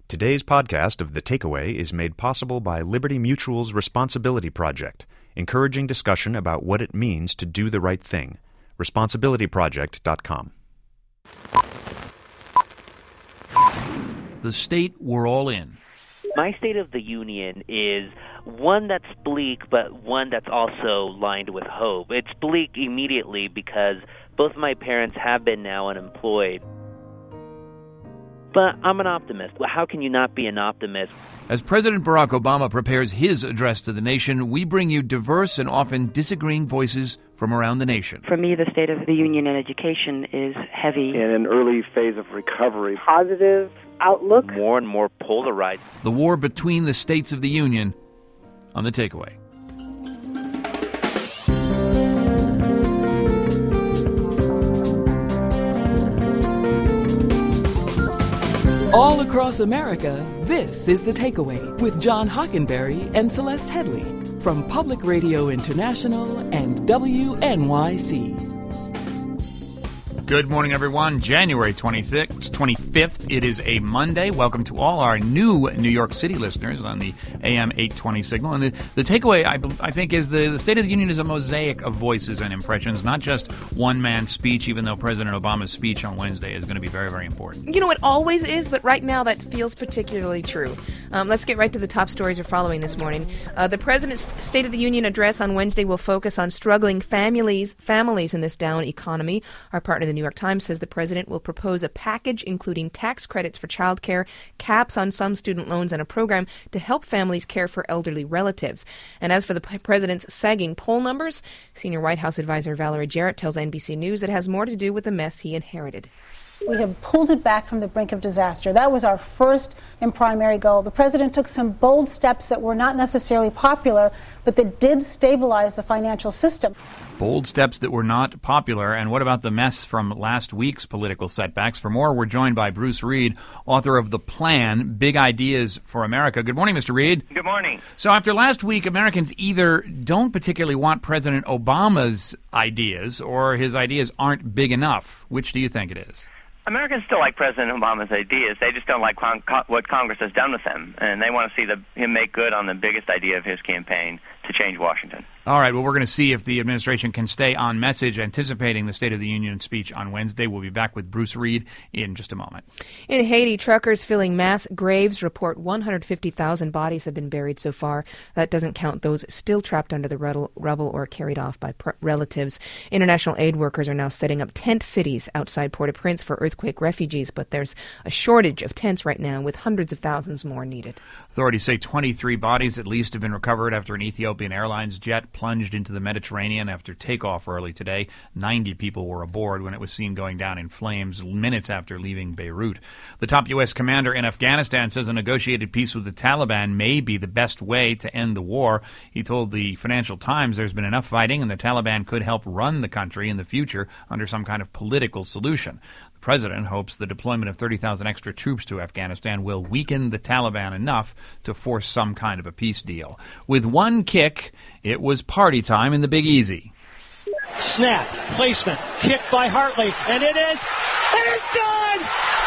Today's podcast of The Takeaway is made possible by Liberty Mutual's Responsibility Project, encouraging discussion about what it means to do the right thing. ResponsibilityProject.com. The state we're all in. My State of the Union is one that's bleak, but one that's also lined with hope. It's bleak immediately because both my parents have been now unemployed. But I'm an optimist. How can you not be an optimist? As President Barack Obama prepares his address to the nation, we bring you diverse and often disagreeing voices from around the nation. For me, the State of the Union in education is heavy. In an early phase of recovery. Positive outlook. More and more polarized. The war between the states of the Union on The Takeaway. All across America, this is The Takeaway with John Hockenberry and Celeste Headley from Public Radio International and WNYC. Good morning, everyone. January 25th. It is a Monday. Welcome to all our new New York City listeners on the AM 820 signal. And the takeaway, I think, is the State of the Union is a mosaic of voices and impressions, not just one man's speech, even though President Obama's speech on Wednesday is going to be very, very important. You know, it always is, but right now that feels particularly true. Let's get right to the top stories we're following this morning. The President's State of the Union address on Wednesday will focus on struggling families in this down economy. Our partner, the New York Times, says the president will propose a package including tax credits for childcare, caps on some student loans, and a program to help families care for elderly relatives. And as for the president's sagging poll numbers, senior White House advisor Valerie Jarrett tells NBC News it has more to do with the mess he inherited. We have pulled it back from the brink of disaster. That was our first and primary goal. The president took some bold steps that were not necessarily popular, but that did stabilize the financial system. Bold steps that were not popular. And what about the mess from last week's political setbacks? For more, we're joined by Bruce Reed, author of The Plan, Big Ideas for America. Good morning, Mr. Reed. Good morning. So after last week, Americans either don't particularly want President Obama's ideas or his ideas aren't big enough. Which do you think it is? Americans still like President Obama's ideas. They just don't like what Congress has done with them, and they want to see him make good on the biggest idea of his campaign, to change Washington. All right, well, we're going to see if the administration can stay on message, anticipating the State of the Union speech on Wednesday. We'll be back with Bruce Reed in just a moment. In Haiti, truckers filling mass graves report 150,000 bodies have been buried so far. That doesn't count those still trapped under the rubble or carried off by relatives. International aid workers are now setting up tent cities outside Port-au-Prince for earthquake refugees, but there's a shortage of tents right now, with hundreds of thousands more needed. Authorities say 23 bodies at least have been recovered after an Ethiopian Airlines jet plunged into the Mediterranean after takeoff early today. 90 people were aboard when it was seen going down in flames minutes after leaving Beirut. The top U.S. commander in Afghanistan says a negotiated peace with the Taliban may be the best way to end the war. He told the Financial Times there's been enough fighting and the Taliban could help run the country in the future under some kind of political solution. The president hopes the deployment of 30,000 extra troops to Afghanistan will weaken the Taliban enough to force some kind of a peace deal. With one kick, it was party time in the Big Easy. Snap, placement, kick by Hartley, and it is done!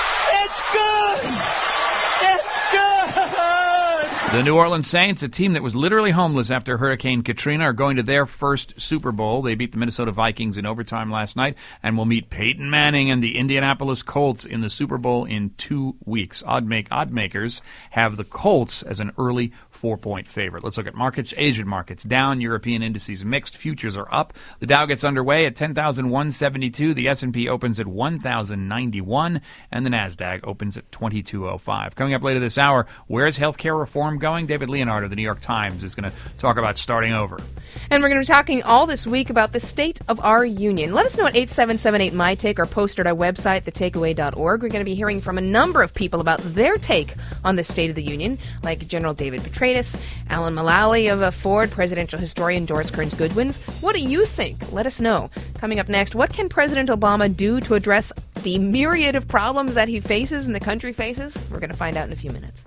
It's good! The New Orleans Saints, a team that was literally homeless after Hurricane Katrina, are going to their first Super Bowl. They beat the Minnesota Vikings in overtime last night and will meet Peyton Manning and the Indianapolis Colts in the Super Bowl in 2 weeks. Oddmakers have the Colts as an early 4-point favorite. Let's look at markets. Asian markets down. European indices mixed. Futures are up. The Dow gets underway at 10,172. The S&P opens at 1,091. And the NASDAQ opens at 2,205. Coming up later this hour, where's healthcare reform going? David Leonhardt of the New York Times is going to talk about starting over. And we're going to be talking all this week about the state of our union. Let us know at 8778-MY-TAKE or post at our website, thetakeaway.org. We're going to be hearing from a number of people about their take on the State of the Union, like General David Petraeus, Alan Mulally of Ford, presidential historian Doris Kearns Goodwin. What do you think? Let us know. Coming up next, what can President Obama do to address the myriad of problems that he faces and the country faces? We're going to find out in a few minutes.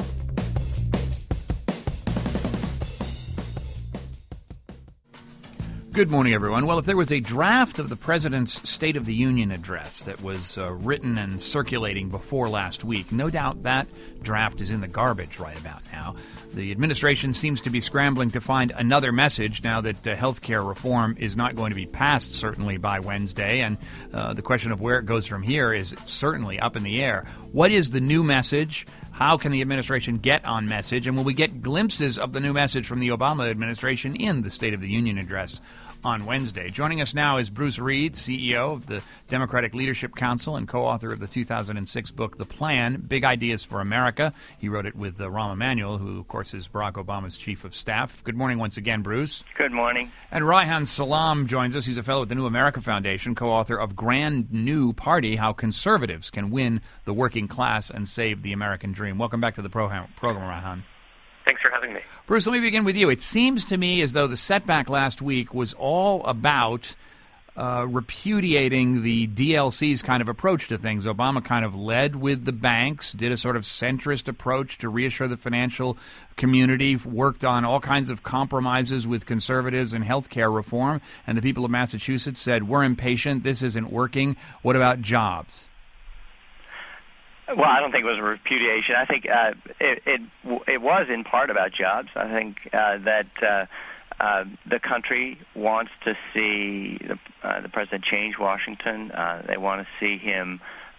Good morning, everyone. Well, if there was a draft of the President's State of the Union address that was written and circulating before last week, no doubt that draft is in the garbage right about now. The administration seems to be scrambling to find another message now that health care reform is not going to be passed, certainly, by Wednesday, and the question of where it goes from here is certainly up in the air. What is the new message? How can the administration get on message? And will we get glimpses of the new message from the Obama administration in the State of the Union address on Wednesday? Joining us now is Bruce Reed, CEO of the Democratic Leadership Council and co-author of the 2006 book, The Plan, Big Ideas for America. He wrote it with Rahm Emanuel, who, of course, is Barack Obama's chief of staff. Good morning once again, Bruce. Good morning. And Reihan Salam joins us. He's a fellow at the New America Foundation, co-author of Grand New Party, How Conservatives Can Win the Working Class and Save the American Dream. Welcome back to the program, Reihan. Thanks for having me. Bruce, let me begin with you. It seems to me as though the setback last week was all about repudiating the DLC's kind of approach to things. Obama kind of led with the banks, did a sort of centrist approach to reassure the financial community, worked on all kinds of compromises with conservatives and health care reform, and the people of Massachusetts said, we're impatient, this isn't working, what about jobs? Well, I don't think it was a repudiation. I think it was in part about jobs. I think that the country wants to see the president change Washington. They want to see him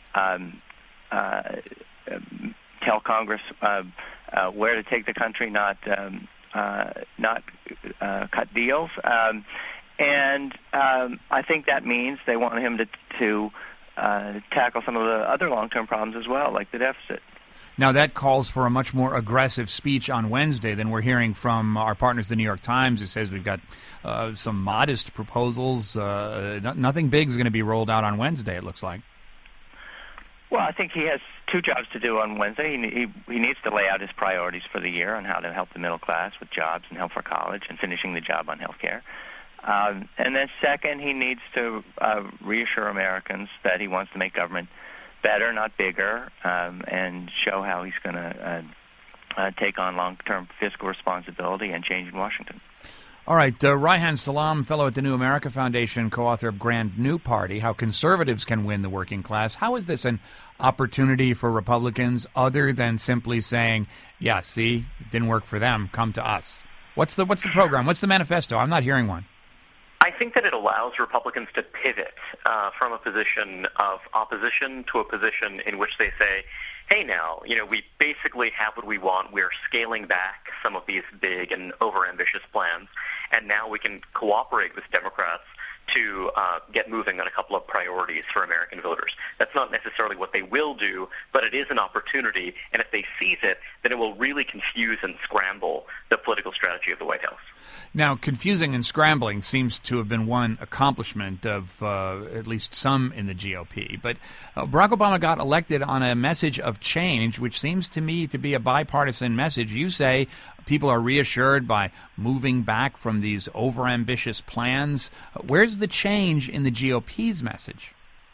tell Congress where to take the country, not cut deals. And I think that means they want him to tackle some of the other long-term problems as well, like the deficit. Now, that calls for a much more aggressive speech on Wednesday than we're hearing from our partners, the New York Times, who says we've got some modest proposals. Nothing big is going to be rolled out on Wednesday, it looks like. Well, I think he has two jobs to do on Wednesday. He needs to lay out his priorities for the year on how to help the middle class with jobs and help for college and finishing the job on health care. And then second, he needs to reassure Americans that he wants to make government better, not bigger, and show how he's going to take on long-term fiscal responsibility and change in Washington. All right, Reihan Salam, fellow at the New America Foundation, co-author of Grand New Party, How Conservatives Can Win the Working Class. How is this an opportunity for Republicans other than simply saying, yeah, see, it didn't work for them, come to us? What's the program? What's the manifesto? I'm not hearing one. I think that it allows Republicans to pivot from a position of opposition to a position in which they say, hey, now, we basically have what we want. We're scaling back some of these big and overambitious plans, and now we can cooperate with Democrats to get moving on a couple of priorities for American voters. That's not necessarily what they will do, but it is an opportunity, and if they seize it, then it will really confuse and scramble the political strategy of the White House. Now, confusing and scrambling seems to have been one accomplishment of at least some in the GOP. But Barack Obama got elected on a message of change, which seems to me to be a bipartisan message. You say people are reassured by moving back from these overambitious plans. Where's the change in the GOP's message?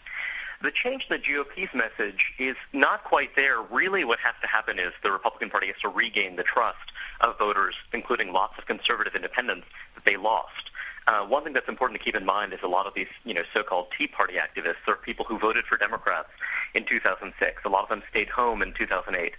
The change in the GOP's message is not quite there. Really what has to happen is the Republican Party has to regain the trust of voters, including lots of conservative independents, that they lost. One thing that's important to keep in mind is a lot of these, so-called Tea Party activists are people who voted for Democrats in 2006. A lot of them stayed home in 2008.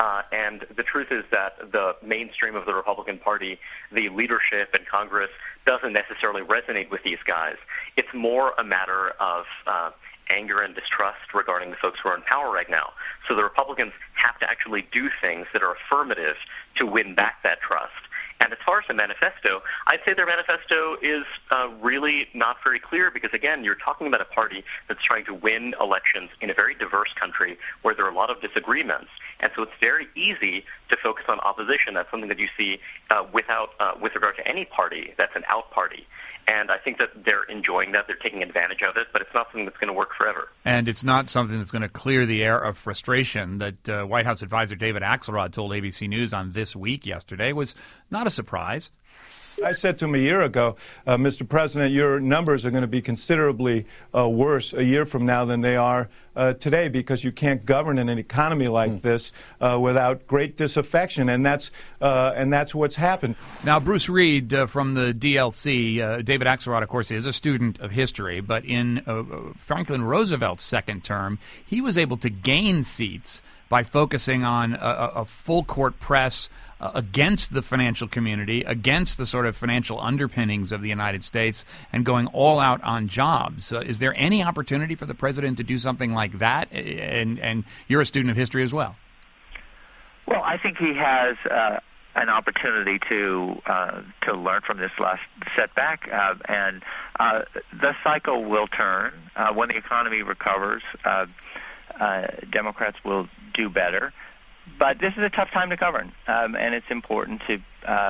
And the truth is that the mainstream of the Republican Party, the leadership and Congress, doesn't necessarily resonate with these guys. It's more a matter of anger and distrust regarding the folks who are in power right now. So the Republicans have to actually do things that are affirmative to win back that trust. And as far as the manifesto, I'd say their manifesto is really not very clear because, again, you're talking about a party that's trying to win elections in a very diverse country where there are a lot of disagreements. And so it's very easy to focus on opposition. That's something that you see with regard to any party that's an out party. And I think that they're enjoying that. They're taking advantage of it, but it's not something that's going to work forever. And it's not something that's going to clear the air of frustration that White House advisor David Axelrod told ABC News on This Week yesterday was not a surprise. I said to him a year ago, Mr. President, your numbers are going to be considerably worse a year from now than they are today, because you can't govern in an economy like this without great disaffection, and that's what's happened. Now, Bruce Reed from the DLC, David Axelrod, of course, is a student of history, but in Franklin Roosevelt's second term, he was able to gain seats by focusing on a full-court press against the financial community, against the sort of financial underpinnings of the United States, and going all out on jobs. Is there any opportunity for the president to do something like that? And you're a student of history as well. Well, I think he has an opportunity to learn from this last setback, and the cycle will turn. When the economy recovers, Democrats will do better. But this is a tough time to govern, and it's important to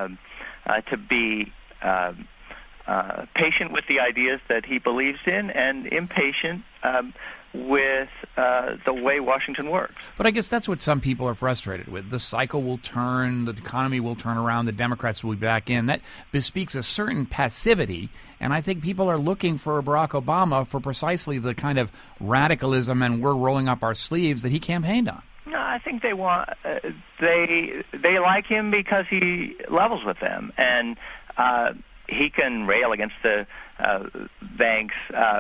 be patient with the ideas that he believes in, and impatient with the way Washington works. But I guess that's what some people are frustrated with. The cycle will turn, the economy will turn around, the Democrats will be back in. That bespeaks a certain passivity, and I think people are looking for Barack Obama for precisely the kind of radicalism and we're rolling up our sleeves that he campaigned on. No, I think they want they like him because he levels with them, and he can rail against the banks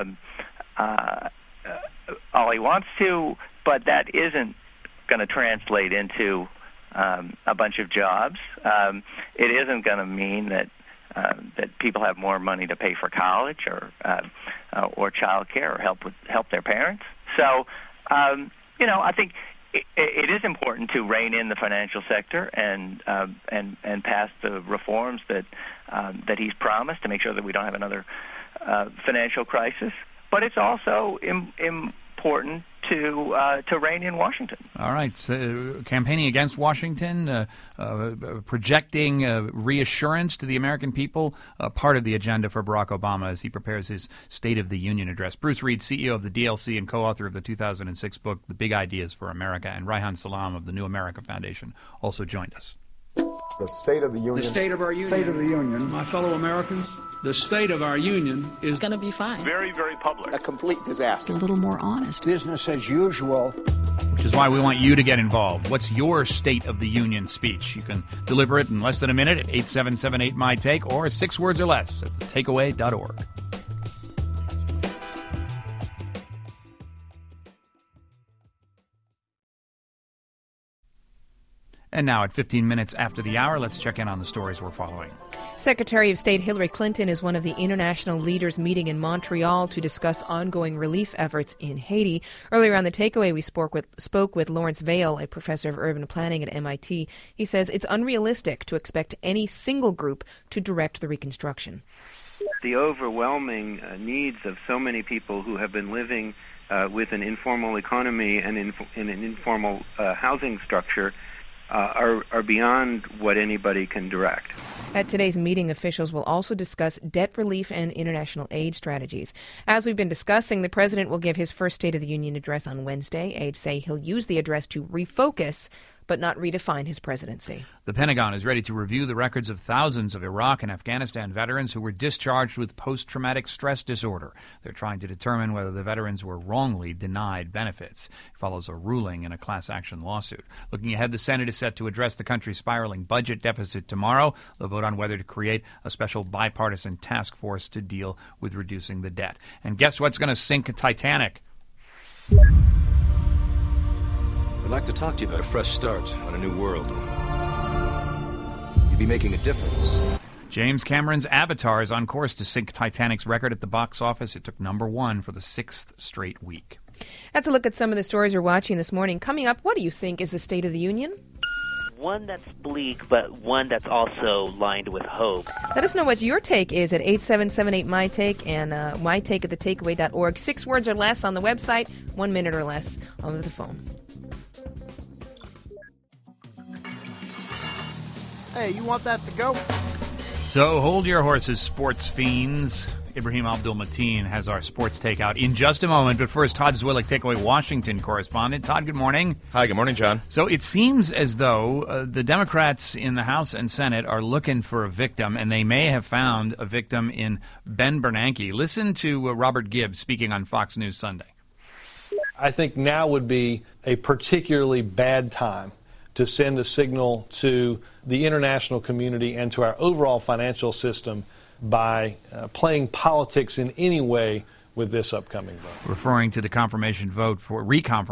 all he wants to, but that isn't going to translate into a bunch of jobs. It isn't going to mean that people have more money to pay for college or child care or help their parents. So I think it is important to rein in the financial sector and pass the reforms that he's promised to make sure that we don't have another financial crisis. But it's also important to rein in Washington. All right, so, campaigning against Washington, projecting reassurance to the American people, part of the agenda for Barack Obama as he prepares his State of the Union address. Bruce Reed, CEO of the DLC and co-author of the 2006 book, The Big Ideas for America, and Reihan Salam of the New America Foundation also joined us. The State of the Union. The State of our Union. State of the Union. My fellow Americans, the state of our union is going to be fine. Very, very public. A complete disaster. A little more honest. Business as usual. Which is why we want you to get involved. What's your State of the Union speech? You can deliver it in less than a minute at 877-8MY-TAKE or 6 words or less at thetakeaway.org. And now at 15 minutes after the hour, let's check in on the stories we're following. Secretary of State Hillary Clinton is one of the international leaders meeting in Montreal to discuss ongoing relief efforts in Haiti. Earlier on The Takeaway, we spoke with Lawrence Vail, a professor of urban planning at MIT. He says it's unrealistic to expect any single group to direct the reconstruction. The overwhelming needs of so many people who have been living with an informal economy and in an informal housing structure are beyond what anybody can direct. At today's meeting, officials will also discuss debt relief and international aid strategies. As we've been discussing, the president will give his first State of the Union address on Wednesday. Aides say he'll use the address to refocus but not redefine his presidency. The Pentagon is ready to review the records of thousands of Iraq and Afghanistan veterans who were discharged with post-traumatic stress disorder. They're trying to determine whether the veterans were wrongly denied benefits. It follows a ruling in a class action lawsuit. Looking ahead, the Senate is set to address the country's spiraling budget deficit tomorrow. They'll vote on whether to create a special bipartisan task force to deal with reducing the debt. And guess what's going to sink Titanic? I'd like to talk to you about a fresh start on a new world. You'd be making a difference. James Cameron's Avatar is on course to sink Titanic's record at the box office. It took #1 for the 6th straight week. That's a look at some of the stories you're watching this morning. Coming up, what do you think is the State of the Union? One that's bleak, but one that's also lined with hope. Let us know what your take is at 877-8MY-TAKE and mytake at thetakeaway.org. 6 words or less on the website, 1 minute or less on the phone. Hey, you want that to go? So hold your horses, sports fiends. Ibrahim Abdul-Mateen has our sports takeout in just a moment. But first, Todd Zwillich, Takeaway Washington correspondent. Todd, good morning. Hi, good morning, John. So it seems as though the Democrats in the House and Senate are looking for a victim, and they may have found a victim in Ben Bernanke. Listen to Robert Gibbs speaking on Fox News Sunday. I think now would be a particularly bad time to send a signal to the international community and to our overall financial system by playing politics in any way with this upcoming vote. Referring to the reconfirmation vote for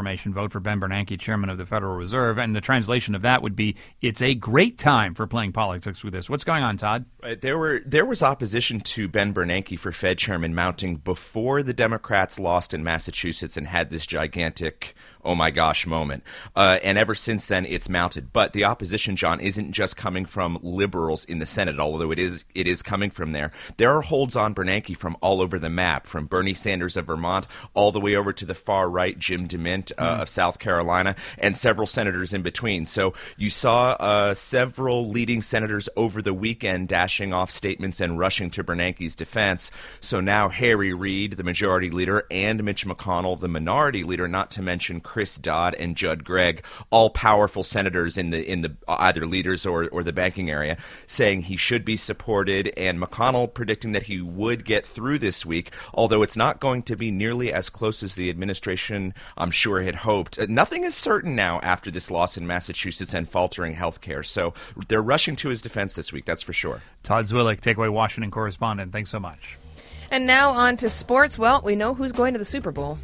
Ben Bernanke, chairman of the Federal Reserve, and the translation of that would be, it's a great time for playing politics with this. What's going on, Todd? There was opposition to Ben Bernanke for Fed chairman mounting before the Democrats lost in Massachusetts and had this gigantic oh my gosh moment. And ever since then, it's mounted. But the opposition, John, isn't just coming from liberals in the Senate, although it is coming from there. There are holds on Bernanke from all over the map, from Bernie Sanders of Vermont all the way over to the far right, Jim DeMint of South Carolina, and several senators in between. So you saw several leading senators over the weekend dashing off statements and rushing to Bernanke's defense. So now Harry Reid, the majority leader, and Mitch McConnell, the minority leader, not to mention Chris Dodd and Judd Gregg, all powerful senators in the either leaders or the banking area, saying he should be supported, and McConnell predicting that he would get through this week, although it's not going to be nearly as close as the administration, I'm sure, had hoped. Nothing is certain now after this loss in Massachusetts and faltering health care, so they're rushing to his defense this week, that's for sure. Todd Zwillich, Takeaway Washington correspondent, thanks so much. And now on to sports. Well, we know who's going to the Super Bowl.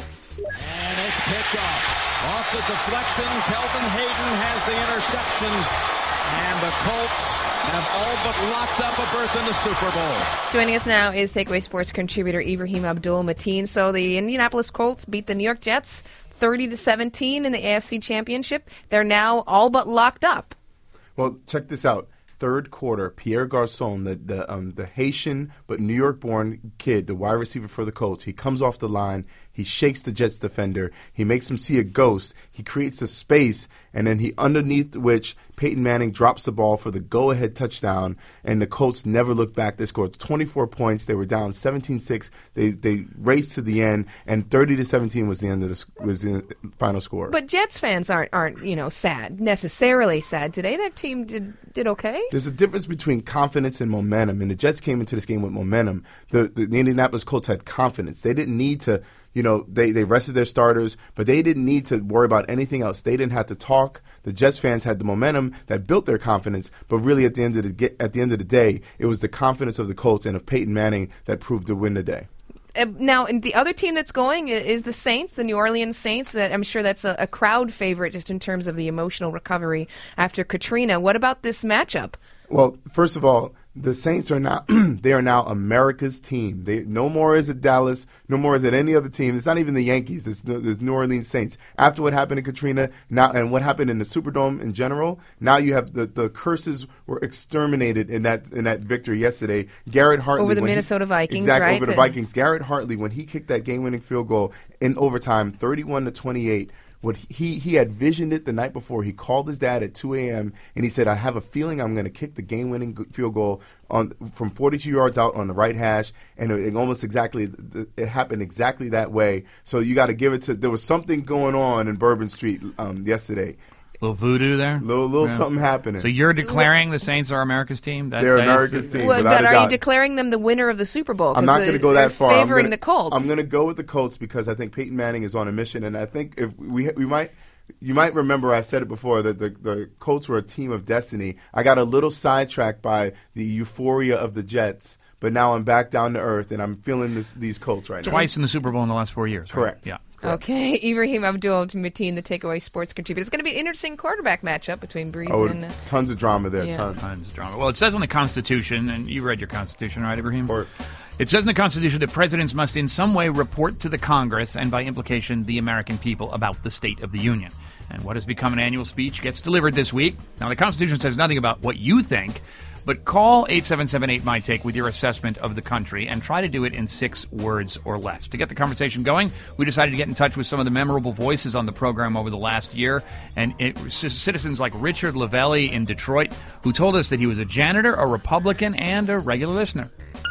And it's picked off the deflection. Kelvin Hayden has the interception, and the Colts have all but locked up a berth in the Super Bowl. Joining us now is Takeaway Sports contributor Ibrahim Abdul-Mateen. So the Indianapolis Colts beat the New York Jets 30-17 in the AFC Championship. They're now all but locked up. Well, check this out. Third quarter, Pierre Garçon, the Haitian but New York-born kid, the wide receiver for the Colts, he comes off the line, he shakes the Jets defender, he makes him see a ghost, he creates a space, and then underneath which Peyton Manning drops the ball for the go-ahead touchdown, and the Colts never looked back. They scored 24 points. They were down 17-6. They raced to the end, and 30-17 was the final score. But Jets fans aren't sad, necessarily sad today. That team did okay. There's a difference between confidence and momentum, and the Jets came into this game with momentum. The Indianapolis Colts had confidence. They didn't need to. They rested their starters, but they didn't need to worry about anything else. They didn't have to talk. The Jets fans had the momentum that built their confidence, but really at the end of the day, it was the confidence of the Colts and of Peyton Manning that proved to win the day. Now, and the other team that's going is the Saints, the New Orleans Saints. I'm sure that's a crowd favorite just in terms of the emotional recovery after Katrina. What about this matchup? Well, first of all, the Saints are now they are now America's team. No more is it Dallas. No more is it any other team. It's not even the Yankees. It's the New Orleans Saints. After what happened in Katrina now and what happened in the Superdome in general, now you have the curses were exterminated in that victory yesterday. Garrett Hartley over the Minnesota Vikings, exactly, right? Over the Vikings. Garrett Hartley, when he kicked that game-winning field goal in overtime, 31-28. What he had visioned it the night before. He called his dad at 2 a.m. and he said, I have a feeling I'm going to kick the game-winning field goal from 42 yards out on the right hash, and it happened exactly that way. So you got to give it to – there was something going on in Bourbon Street yesterday. Little voodoo there? Little something happening. So you're declaring the Saints are America's team? They're America's team. But are you declaring them the winner of the Super Bowl? I'm not going to go that far. Favoring the Colts. I'm going to go with the Colts because I think Peyton Manning is on a mission, and I think if you might remember I said it before that the Colts were a team of destiny. I got a little sidetracked by the euphoria of the Jets, but now I'm back down to earth, and I'm feeling these Colts right now. Twice in the Super Bowl in the last 4 years. Correct. Right? Yeah. Correct. Okay, Ibrahim Abdul-Mateen, the Takeaway Sports contributor. It's going to be an interesting quarterback matchup between Breeze and... tons of drama there, yeah. Tons of drama. Well, it says in the Constitution, and you read your Constitution, right, Ibrahim? It says in the Constitution that presidents must in some way report to the Congress, and by implication, the American people, about the State of the Union. And what has become an annual speech gets delivered this week. Now, the Constitution says nothing about what you think, but call 877-8-MY-TAKE with your assessment of the country and try to do it in 6 words or less. To get the conversation going, we decided to get in touch with some of the memorable voices on the program over the last year, and citizens like Richard Lavelli in Detroit, who told us that he was a janitor, a Republican, and a regular listener.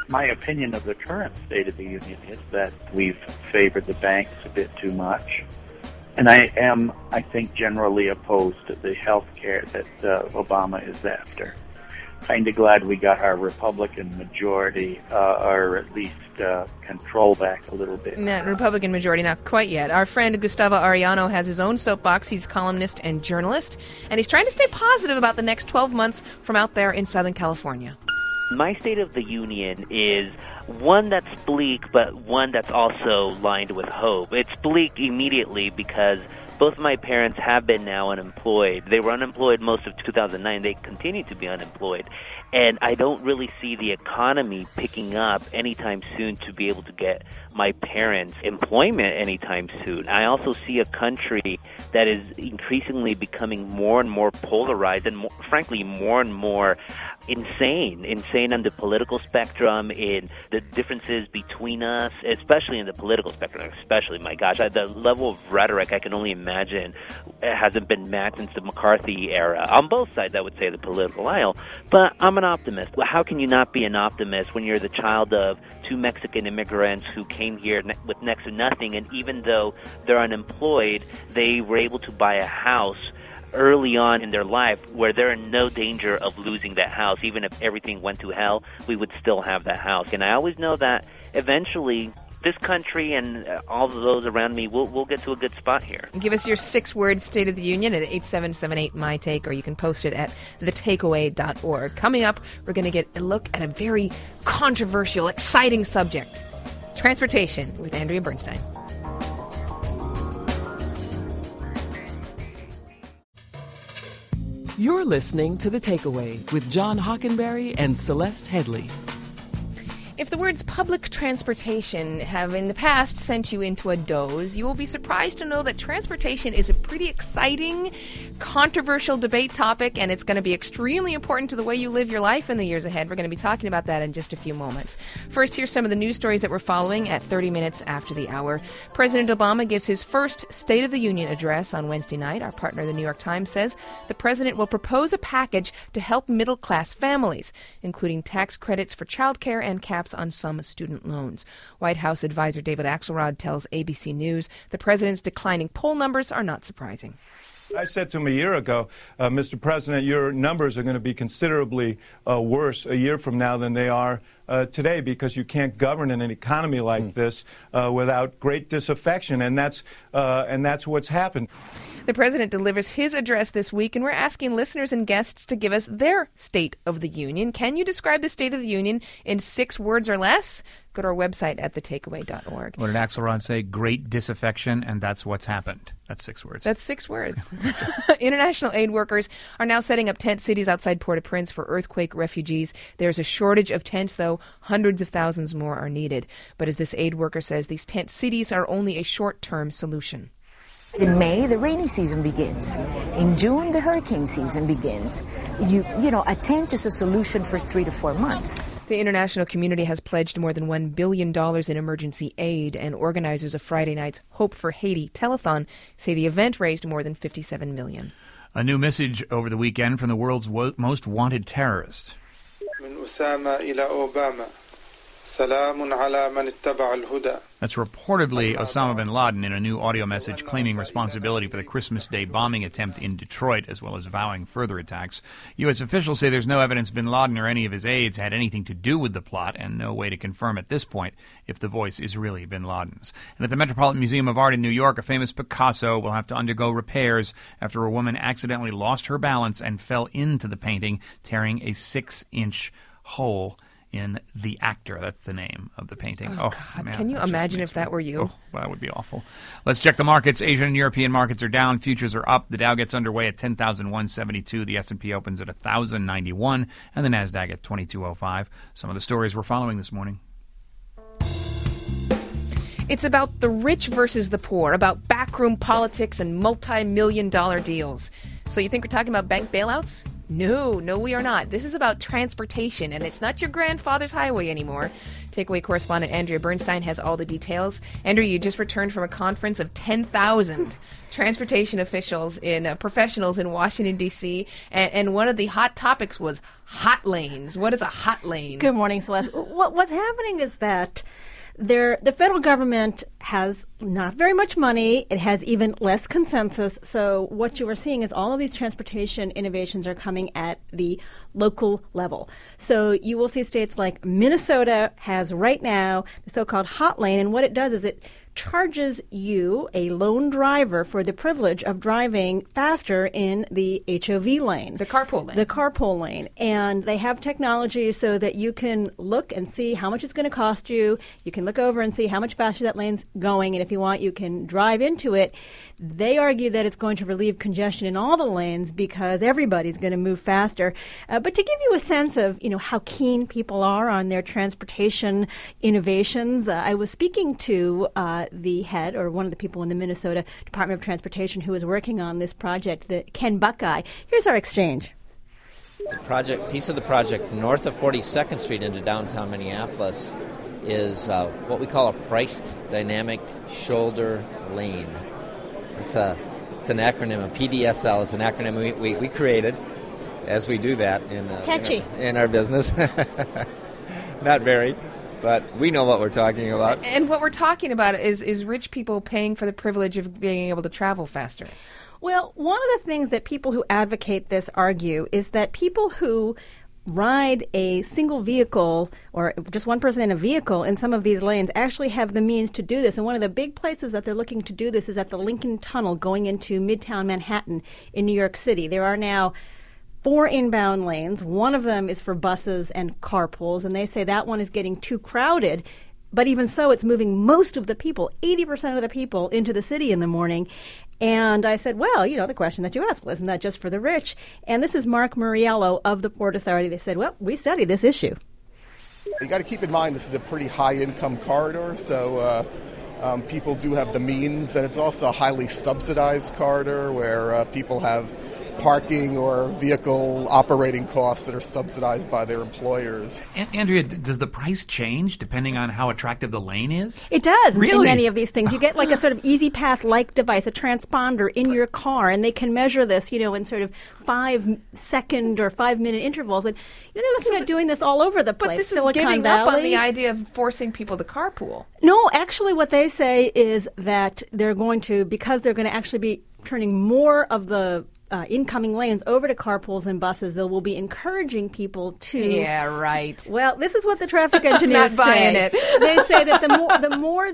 My opinion of the current State of the Union is that we've favored the banks a bit too much. And I think, generally opposed to the health care that Obama is after. Kind of glad we got our Republican majority, or at least control back a little bit. Not Republican majority, not quite yet. Our friend Gustavo Arellano has his own soapbox. He's a columnist and journalist, and he's trying to stay positive about the next 12 months from out there in Southern California. My State of the Union is one that's bleak, but one that's also lined with hope. It's bleak immediately because both my parents have been now unemployed. They were unemployed most of 2009. They continue to be unemployed. And I don't really see the economy picking up anytime soon to be able to get my parents employment anytime soon. I also see a country that is increasingly becoming more and more polarized and, frankly, more and more insane on the political spectrum, in the differences between us, especially in the political spectrum, my gosh, the level of rhetoric I can only imagine hasn't been matched since the McCarthy era, on both sides, I would say, the political aisle. But I'm an optimist. How can you not be an optimist when you're the child of two Mexican immigrants who came here with next to nothing, and even though they're unemployed, they were able to buy a house early on in their life where they're in no danger of losing that house. Even if everything went to hell, we would still have that house. And I always know that eventually this country and all of those around me will get to a good spot here. Give us your 6-word State of the Union at 8778-MyTake, or you can post it at thetakeaway.org. Coming up, we're going to get a look at a very controversial, exciting subject: transportation, with Andrea Bernstein. You're listening to The Takeaway with John Hockenberry and Celeste Headley. If the words public transportation have in the past sent you into a doze, you will be surprised to know that transportation is a pretty exciting, controversial debate topic, and it's going to be extremely important to the way you live your life in the years ahead. We're going to be talking about that in just a few moments. First, here's some of the news stories that we're following at 30 minutes after the hour. President Obama gives his first State of the Union address on Wednesday night. Our partner, the New York Times, says the president will propose a package to help middle-class families, including tax credits for childcare and caps on some student loans. White House advisor David Axelrod tells ABC News the president's declining poll numbers are not surprising. I said to him a year ago, Mr. President, your numbers are going to be considerably worse a year from now than they are today, because you can't govern in an economy like this without great disaffection, and that's what's happened. The president delivers his address this week, and we're asking listeners and guests to give us their State of the Union. Can you describe the State of the Union in 6 words or less? Go to our website at thetakeaway.org. What did Axelrod say? Great disaffection, and that's what's happened. That's 6 words. That's 6 words. International aid workers are now setting up tent cities outside Port-au-Prince for earthquake refugees. There's a shortage of tents, though. Hundreds of thousands more are needed. But as this aid worker says, these tent cities are only a short-term solution. In May, the rainy season begins. In June, the hurricane season begins. You know, a tent is a solution for 3 to 4 months. The international community has pledged more than $1 billion in emergency aid, and organizers of Friday night's Hope for Haiti telethon say the event raised more than $57 million. A new message over the weekend from the world's most wanted terrorist. That's reportedly Osama bin Laden in a new audio message claiming responsibility for the Christmas Day bombing attempt in Detroit, as well as vowing further attacks. U.S. officials say there's no evidence bin Laden or any of his aides had anything to do with the plot, and no way to confirm at this point if the voice is really bin Laden's. And at the Metropolitan Museum of Art in New York, a famous Picasso will have to undergo repairs after a woman accidentally lost her balance and fell into the painting, tearing a 6-inch hole in The Actor. That's the name of the painting. Oh God. Man, can you imagine if that were you? Oh, that would be awful. Let's check the markets. Asian and European markets are down. Futures are up. The Dow gets underway at 10,172. The S&P opens at 1,091. And the NASDAQ at 2205. Some of the stories we're following this morning. It's about the rich versus the poor, about backroom politics and multi-million-dollar deals. So you think we're talking about bank bailouts? No, we are not. This is about transportation, and it's not your grandfather's highway anymore. Takeaway correspondent Andrea Bernstein has all the details. Andrea, you just returned from a conference of 10,000 transportation officials professionals in Washington, D.C., and one of the hot topics was hot lanes. What is a hot lane? Good morning, Celeste. What's happening is that the federal government has not very much money. It has even less consensus. So what you are seeing is all of these transportation innovations are coming at the local level. So you will see states like Minnesota has right now the so-called hot lane, and what it does is it charges you, a lone driver, for the privilege of driving faster in the HOV lane. The carpool lane. The carpool lane. And they have technology so that you can look and see how much it's going to cost you. You can look over and see how much faster that lane's going, and if you want, you can drive into it. They argue that it's going to relieve congestion in all the lanes because everybody's going to move faster. But to give you a sense of, how keen people are on their transportation innovations, I was speaking to the head, or one of the people in the Minnesota Department of Transportation who is working on this project, Ken Buckeye. Here's our exchange. The piece of the project north of 42nd Street into downtown Minneapolis is what we call a priced dynamic shoulder lane. It's an acronym. A PDSL is an acronym we created as we do that in our business. Not very. But we know what we're talking about. And what we're talking about is rich people paying for the privilege of being able to travel faster. Well, one of the things that people who advocate this argue is that people who ride a single vehicle or just one person in a vehicle in some of these lanes actually have the means to do this. And one of the big places that they're looking to do this is at the Lincoln Tunnel going into Midtown Manhattan in New York City. There are now 4 inbound lanes. One of them is for buses and carpools, and they say that one is getting too crowded. But even so, it's moving most of the people, 80% of the people, into the city in the morning. And I said, well, the question that you asked, wasn't that just for the rich? And this is Mark Muriello of the Port Authority. They said, well, we studied this issue. You got to keep in mind this is a pretty high-income corridor, so people do have the means, and it's also a highly subsidized corridor where people have parking or vehicle operating costs that are subsidized by their employers. Andrea, does the price change depending on how attractive the lane is? It does. Really? In many of these things. You get like a sort of Easy Pass-like device, a transponder in your car, and they can measure this, in sort of 5-second or 5-minute intervals. And they're looking at doing this all over the place. But this Silicon is giving Valley. up on the idea of forcing people to carpool. No, actually what they say is that because they're going to actually be turning more of the incoming lanes over to carpools and buses, they will be encouraging people to. Yeah, right. Well, this is what the traffic engineers Not buying say. It. They say that the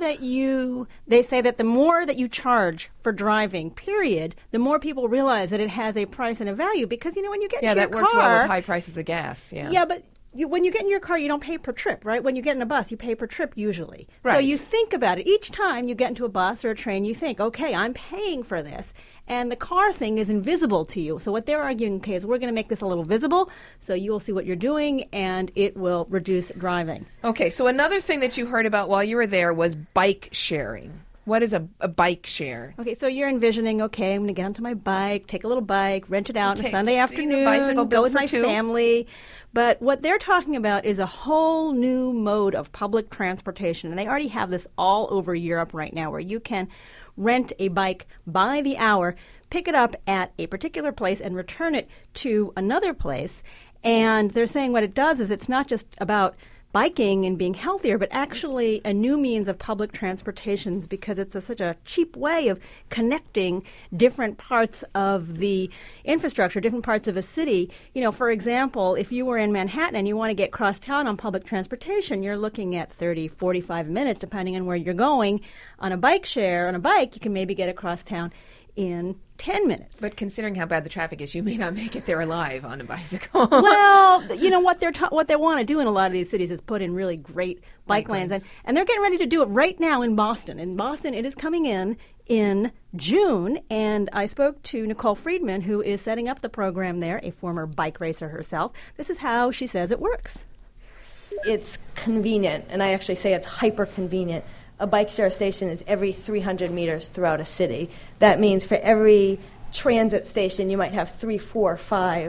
more that you charge for driving, period, the more people realize that it has a price and a value. Because when you get into your car, that works well with high prices of gas. Yeah, but. When you get in your car, you don't pay per trip, right? When you get in a bus, you pay per trip usually. Right. So you think about it. Each time you get into a bus or a train, you think, okay, I'm paying for this. And the car thing is invisible to you. So what they're arguing, is we're going to make this a little visible so you'll see what you're doing and it will reduce driving. Okay, so another thing that you heard about while you were there was bike sharing. What is a bike share? Okay, so you're envisioning, I'm going to get onto my bike, take a little bike, rent it out on a Sunday afternoon, bicycle, go with my 2. family. But what they're talking about is a whole new mode of public transportation. And they already have this all over Europe right now where you can rent a bike by the hour, pick it up at a particular place, and return it to another place. And they're saying what it does is it's not just about biking and being healthier, but actually a new means of public transportations because it's such a cheap way of connecting different parts of the infrastructure, different parts of a city. For example, if you were in Manhattan and you want to get cross town on public transportation, you're looking at 30, 45 minutes, depending on where you're going. On a bike, you can maybe get across town in 10 minutes. But considering how bad the traffic is, you may not make it there alive on a bicycle. Well, what they want to do in a lot of these cities is put in really great bike lanes. And they're getting ready to do it right now in Boston. In Boston, it is coming in June. And I spoke to Nicole Friedman, who is setting up the program there, a former bike racer herself. This is how she says it works. It's convenient, and I actually say it's hyper-convenient. A bike share station is every 300 meters throughout a city. That means for every transit station, you might have 3, 4, 5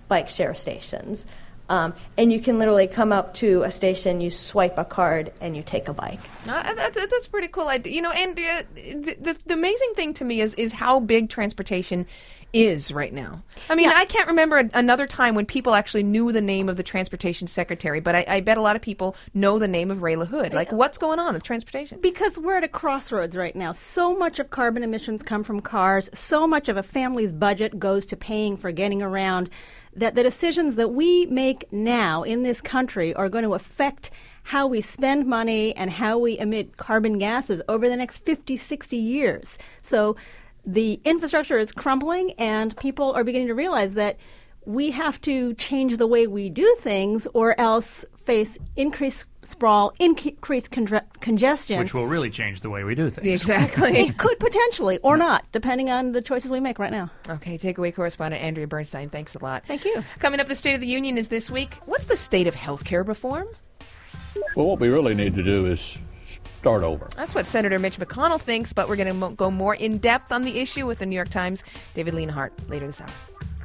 bike share stations. And you can literally come up to a station, you swipe a card, and you take a bike. That's a pretty cool idea. And the amazing thing to me is how big transportation is right now. I mean, I can't remember another time when people actually knew the name of the transportation secretary, but I bet a lot of people know the name of Ray LaHood. Like, what's going on with transportation? Because we're at a crossroads right now. So much of carbon emissions come from cars. So much of a family's budget goes to paying for getting around, that the decisions that we make now in this country are going to affect how we spend money and how we emit carbon gases over the next 50, 60 years. So the infrastructure is crumbling, and people are beginning to realize that we have to change the way we do things or else face increased sprawl, increased congestion. Which will really change the way we do things. Exactly. It could potentially, or not, depending on the choices we make right now. Okay, takeaway correspondent Andrea Bernstein, thanks a lot. Thank you. Coming up, the State of the Union is this week. What's the state of healthcare reform? Well, what we really need to do is start over. That's what Senator Mitch McConnell thinks, but we're going to go more in depth on the issue with the New York Times' David Leonhardt later this hour.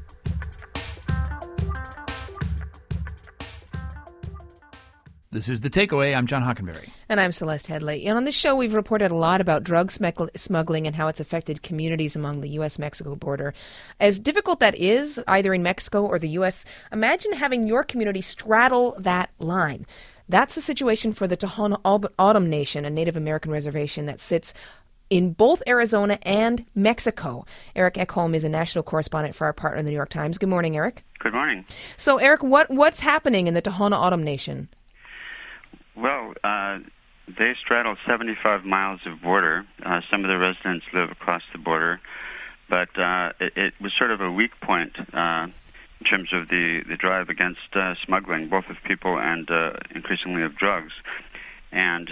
This is The Takeaway. I'm John Hockenberry. And I'm Celeste Headley. And on this show, we've reported a lot about drug smuggling and how it's affected communities along the U.S.-Mexico border. As difficult that is, either in Mexico or the U.S., imagine having your community straddle that line. That's the situation for the Tohono O'odham Nation, a Native American reservation that sits in both Arizona and Mexico. Eric Ekholm is a national correspondent for our partner in the New York Times. Good morning, Eric. Good morning. So, Eric, what's happening in the Tohono O'odham Nation? Well, they straddle 75 miles of border. Some of the residents live across the border, but it was sort of a weak point in terms of the drive against smuggling, both of people and increasingly of drugs. And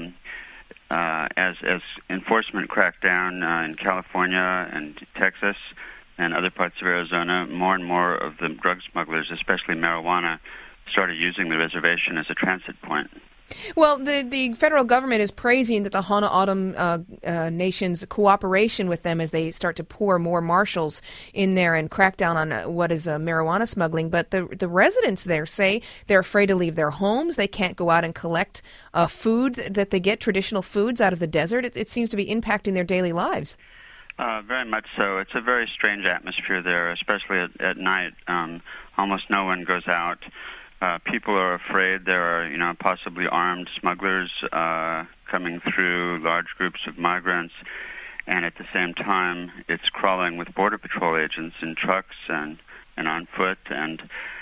as enforcement cracked down in California and Texas and other parts of Arizona, more and more of the drug smugglers, especially marijuana, started using the reservation as a transit point. Well, the federal government is praising the Tohono O'odham Nation's cooperation with them as they start to pour more marshals in there and crack down on what is marijuana smuggling. But the residents there say they're afraid to leave their homes. They can't go out and collect food that they get, traditional foods out of the desert. It seems to be impacting their daily lives. Very much so. It's a very strange atmosphere there, especially at night. Almost no one goes out. People are afraid there are, possibly armed smugglers coming through, large groups of migrants, and at the same time, it's crawling with Border Patrol agents in trucks and on foot. And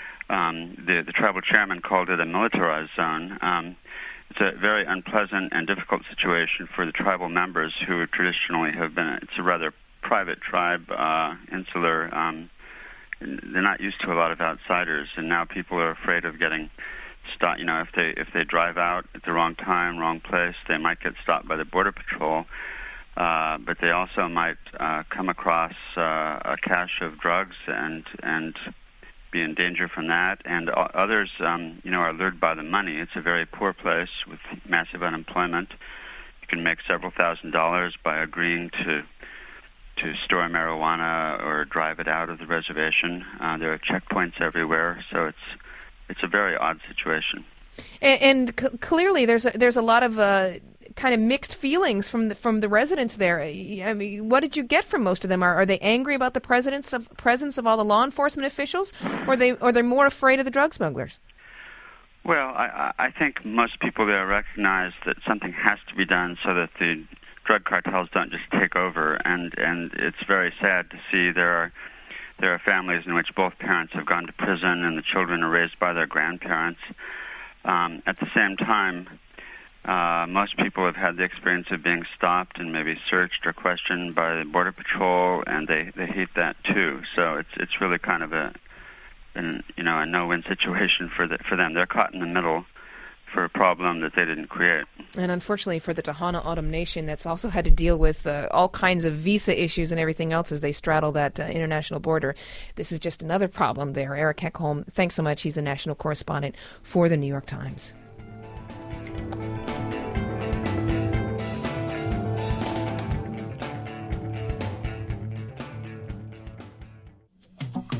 the tribal chairman called it a militarized zone. It's a very unpleasant and difficult situation for the tribal members who traditionally have been. It's a rather private tribe, insular. They're not used to a lot of outsiders, and now people are afraid of getting stopped. If they drive out at the wrong time, wrong place, they might get stopped by the Border Patrol. But they also might come across a cache of drugs and be in danger from that. And others, are lured by the money. It's a very poor place with massive unemployment. You can make several $1,000s by agreeing to store marijuana or drive it out of the reservation. There are checkpoints everywhere, so it's a very odd situation. And clearly, there's a lot of kind of mixed feelings from the residents there. I mean, what did you get from most of them? Are they angry about the presence of all the law enforcement officials, or they're more afraid of the drug smugglers? Well, I think most people there recognize that something has to be done so that the drug cartels don't just take over, and it's very sad to see there are families in which both parents have gone to prison and the children are raised by their grandparents. At the same time, most people have had the experience of being stopped and maybe searched or questioned by the Border Patrol, and they hate that too. So it's really kind of a no-win situation for them. They're caught in the middle for a problem that they didn't create. And unfortunately for the Tohono O'odham Nation, that's also had to deal with all kinds of visa issues and everything else as they straddle that international border. This is just another problem there. Eric Ekholm, thanks so much. He's the national correspondent for the New York Times.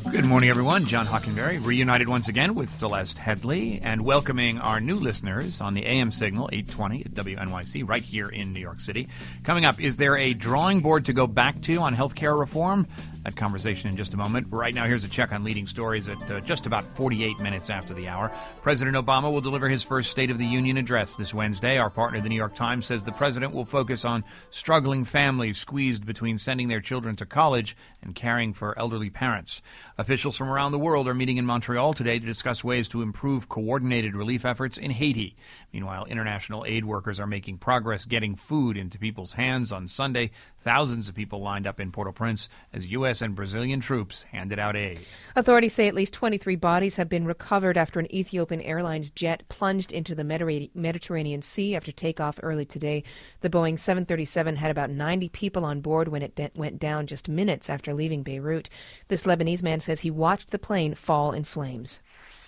Good morning, everyone. John Hockenberry, reunited once again with Celeste Headlee, and welcoming our new listeners on the AM signal, 820 at WNYC, right here in New York City. Coming up, is there a drawing board to go back to on health care reform? That conversation in just a moment. Right now, here's a check on leading stories at just about 48 minutes after the hour. President Obama will deliver his first State of the Union address this Wednesday. Our partner, the New York Times, says the president will focus on struggling families squeezed between sending their children to college and caring for elderly parents. Officials from around the world are meeting in Montreal today to discuss ways to improve coordinated relief efforts in Haiti. Meanwhile, international aid workers are making progress getting food into people's hands. On Sunday, thousands of people lined up in Port-au-Prince as U.S. and Brazilian troops handed out aid. Authorities say at least 23 bodies have been recovered after an Ethiopian Airlines jet plunged into the Mediterranean Sea after takeoff early today. The Boeing 737 had about 90 people on board when it went down just minutes after leaving Beirut. This Lebanese man says he watched the plane fall in flames.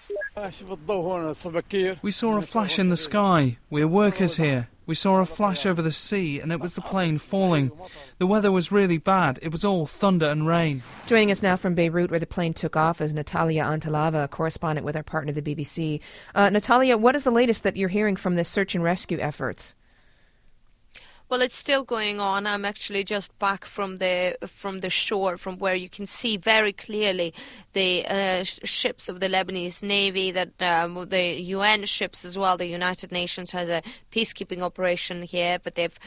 We saw a flash in the sky. We're workers here. We saw a flash over the sea, and it was the plane falling. The weather was really bad. It was all thunder and rain. Joining us now from Beirut, where the plane took off, is Natalia Antalava, a correspondent with our partner, the BBC. Natalia, what is the latest that you're hearing from the search and rescue efforts? Well, it's still going on. I'm actually just back from the shore, from where you can see very clearly the ships of the Lebanese Navy, that the UN ships as well. The United Nations has a peacekeeping operation here, but they've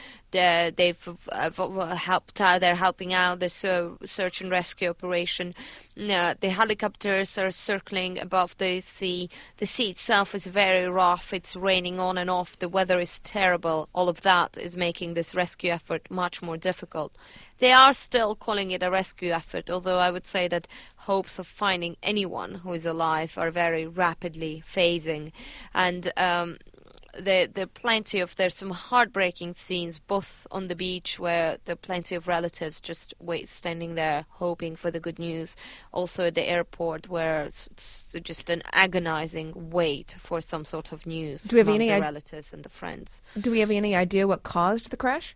helped out. They're helping out this search and rescue operation. The helicopters are circling above the sea. The sea itself is very rough. It's raining on and off. The weather is terrible. All of that is making this rescue effort much more difficult. They are still calling it a rescue effort, although I would say that hopes of finding anyone who is alive are very rapidly phasing. And there's some heartbreaking scenes both on the beach, where there are plenty of relatives just standing there hoping for the good news, also at the airport, where it's just an agonizing wait for some sort of news from the relatives and the friends. Do we have any idea what caused the crash?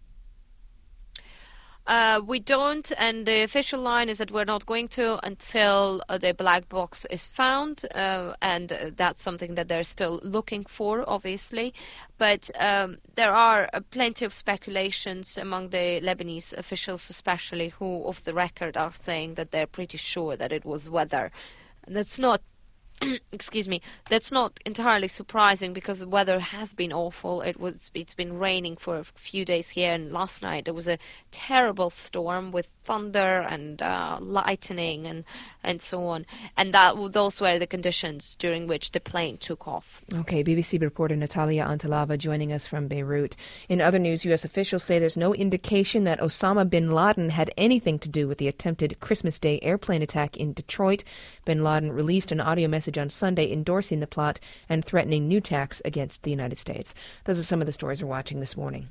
We don't, and the official line is that we're not going to until the black box is found, and that's something that they're still looking for, obviously. But there are plenty of speculations among the Lebanese officials, especially, who, off the record, are saying that they're pretty sure that it was weather. That's not excuse me, that's not entirely surprising, because the weather has been awful. It's been raining for a few days here, and last night there was a terrible storm with thunder and lightning and so on, and those were the conditions during which the plane took off. Okay, BBC reporter Natalia Antalava joining us from Beirut. In other news, U.S. officials say there's no indication that Osama bin Laden had anything to do with the attempted Christmas Day airplane attack in Detroit. Bin Laden released an audio message on Sunday endorsing the plot and threatening new attacks against the United States. Those are some of the stories we're watching this morning.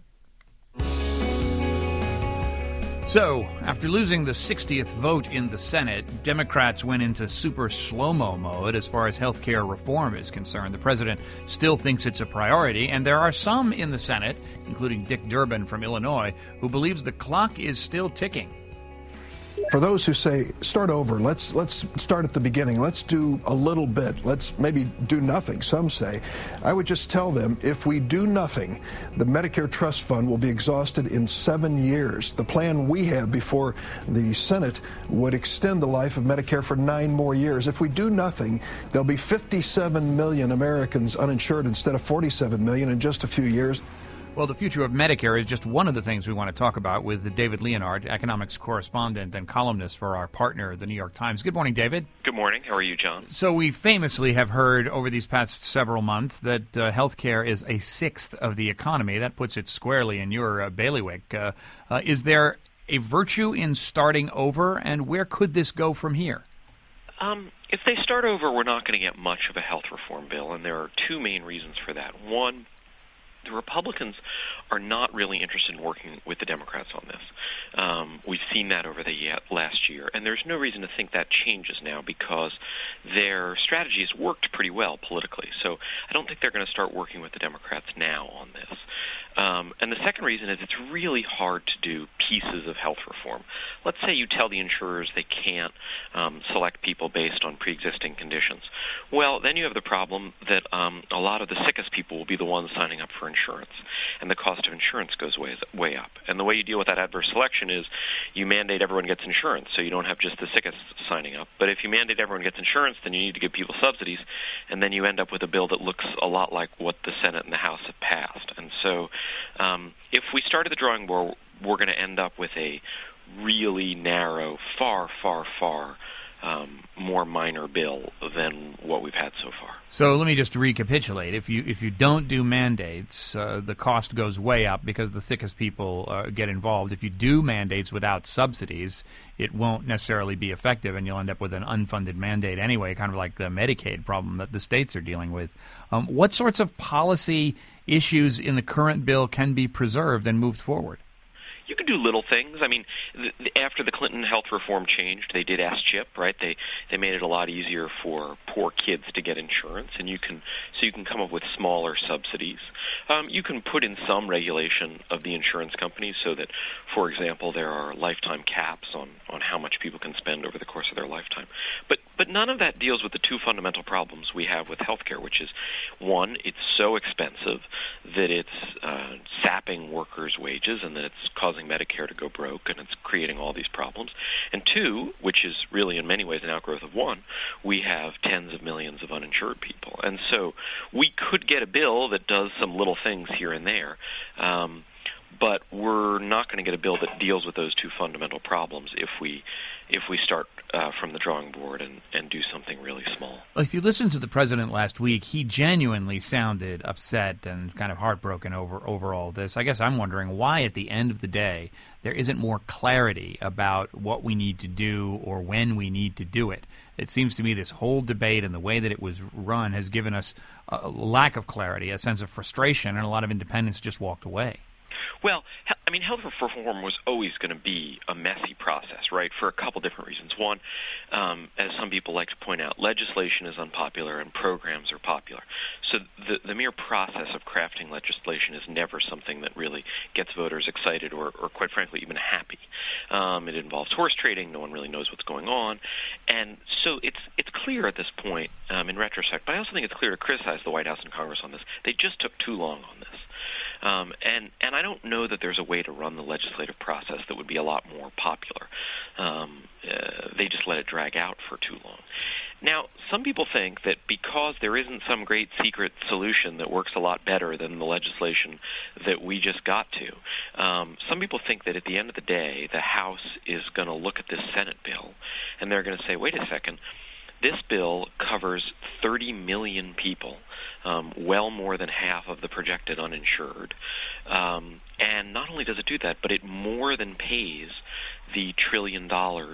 So, after losing the 60th vote in the Senate, Democrats went into super slow-mo mode as far as health care reform is concerned. The president still thinks it's a priority, and there are some in the Senate, including Dick Durbin from Illinois, who believes the clock is still ticking. For those who say, start over, let's start at the beginning, let's do a little bit, let's maybe do nothing, some say, I would just tell them, if we do nothing, the Medicare Trust Fund will be exhausted in 7 years. The plan we have before the Senate would extend the life of Medicare for 9 more years. If we do nothing, there'll be 57 million Americans uninsured instead of 47 million in just a few years. Well, the future of Medicare is just one of the things we want to talk about with David Leonard, economics correspondent and columnist for our partner, the New York Times. Good morning, David. Good morning. How are you, John? So we famously have heard over these past several months that healthcare is a sixth of the economy. That puts it squarely in your bailiwick. Is there a virtue in starting over, and where could this go from here? If they start over, we're not going to get much of a health reform bill, and there are two main reasons for that. One, the Republicans are not really interested in working with the Democrats on this. We've seen that over the last year, and there's no reason to think that changes now, because their strategy has worked pretty well politically. So I don't think they're going to start working with the Democrats now on this. And the second reason is it's really hard to do pieces of health reform. Let's say you tell the insurers they can't select people based on pre-existing conditions. Well, then you have the problem that a lot of the sickest people will be the ones signing up for insurance, and the cost of insurance goes way up. And the way you deal with that adverse selection is you mandate everyone gets insurance, so you don't have just the sickest signing up. But if you mandate everyone gets insurance, then you need to give people subsidies, and then you end up with a bill that looks a lot like what the Senate and the House have passed. And so if we start at the drawing board, we're going to end up with a really narrow, far more minor bill than what we've had so far. So let me just recapitulate. If you don't do mandates, the cost goes way up because the sickest people get involved. If you do mandates without subsidies, it won't necessarily be effective, and you'll end up with an unfunded mandate anyway, kind of like the Medicaid problem that the states are dealing with. What sorts of policy issues in the current bill can be preserved and moved forward? You can do little things. I mean, after the Clinton health reform changed, they did S-chip, right? They made it a lot easier for poor kids to get insurance, and you can come up with smaller subsidies. You can put in some regulation of the insurance companies so that, for example, there are lifetime caps on how much people can spend over the course of their lifetime. But none of that deals with the two fundamental problems we have with healthcare, which is, one, it's so expensive that it's sapping workers' wages and that it's causing Medicare to go broke, and it's creating all these problems. And two, which is really in many ways an outgrowth of one, we have tens of millions of uninsured people. And so we could get a bill that does some little things here and there, but we're not going to get a bill that deals with those two fundamental problems if we start from the drawing board and do something really small. If you listened to the president last week, he genuinely sounded upset and kind of heartbroken over all this. I guess I'm wondering why at the end of the day there isn't more clarity about what we need to do or when we need to do it. It seems to me this whole debate and the way that it was run has given us a lack of clarity, a sense of frustration, and a lot of independents just walked away. Well, I mean, health reform was always going to be a messy process, right, for a couple different reasons. One, as some people like to point out, legislation is unpopular and programs are popular. So the mere process of crafting legislation is never something that really gets voters excited or quite frankly, even happy. It involves horse trading. No one really knows what's going on. And so it's clear at this point, in retrospect, but I also think it's clear to criticize the White House and Congress on this. They just took too long on this. And I don't know that there's a way to run the legislative process that would be a lot more popular. They just let it drag out for too long. Now, some people think that because there isn't some great secret solution that works a lot better than the legislation that we just got to, some people think that at the end of the day, the House is going to look at this Senate bill, and they're going to say, wait a second, this bill covers 30 million people, well more than half of the projected uninsured. And not only does it do that, but it more than pays the $1 trillion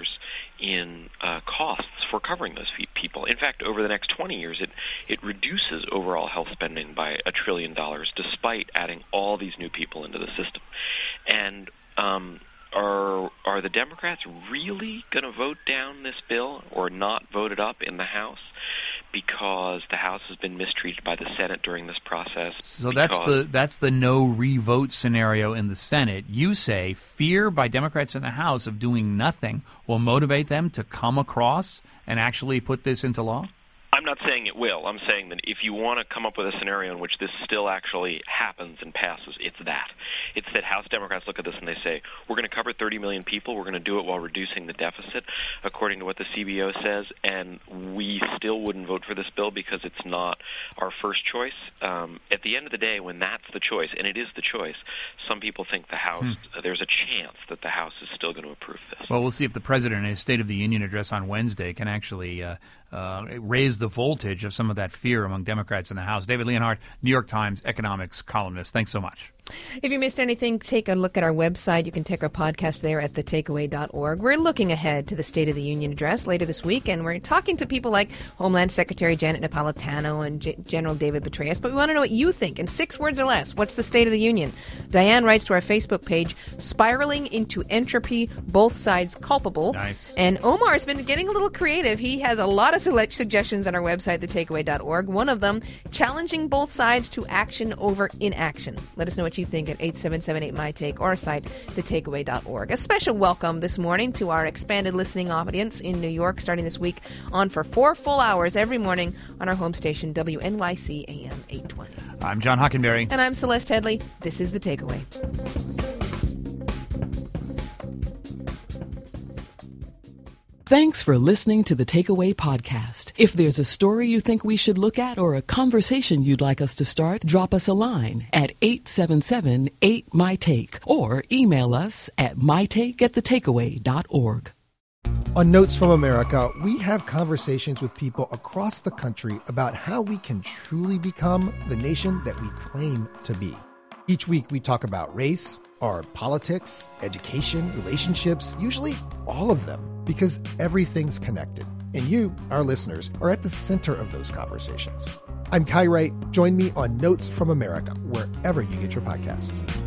in costs for covering those people. In fact, over the next 20 years, it reduces overall health spending by $1 trillion, despite adding all these new people into the system. And are the Democrats really going to vote down this bill or not vote it up in the House because the House has been mistreated by the Senate during this process? So that's the no re-vote scenario in the Senate. You say fear by Democrats in the House of doing nothing will motivate them to come across and actually put this into law? I'm not saying it will. I'm saying that if you want to come up with a scenario in which this still actually happens and passes, it's that. It's that House Democrats look at this and they say, we're going to cover 30 million people, we're going to do it while reducing the deficit, according to what the CBO says, and we still wouldn't vote for this bill because it's not our first choice. At the end of the day, when that's the choice, and it is the choice, some people think the House, there's a chance that the House is still going to approve this. Well, we'll see if the President in his State of the Union address on Wednesday can actually raise the voltage of some of that fear among Democrats in the House. David Leonhardt, New York Times economics columnist. Thanks so much. If you missed anything, take a look at our website. You can take our podcast there at thetakeaway.org. We're looking ahead to the State of the Union address later this week, and we're talking to people like Homeland Secretary Janet Napolitano and General David Petraeus, but we want to know what you think. In 6 words or less, what's the State of the Union? Diane writes to our Facebook page, spiraling into entropy, both sides culpable. Nice. And Omar's been getting a little creative. He has a lot of suggestions on our website, thetakeaway.org. One of them, challenging both sides to action over inaction. Let us know what you you think at 877-8MyTake or our site, thetakeaway.org. A special welcome this morning to our expanded listening audience in New York, starting this week on for 4 full hours every morning on our home station, WNYC AM 820. I'm John Hockenberry. And I'm Celeste Headley. This is The Takeaway. Thanks for listening to the Takeaway Podcast. If there's a story you think we should look at or a conversation you'd like us to start, drop us a line at 877-8MyTake or email us at mytake@thetakeaway.org. On Notes from America, we have conversations with people across the country about how we can truly become the nation that we claim to be. Each week we talk about race, our politics, education, relationships, usually all of them, because everything's connected. And you, our listeners, are at the center of those conversations. I'm Kai Wright. Join me on Notes from America, wherever you get your podcasts.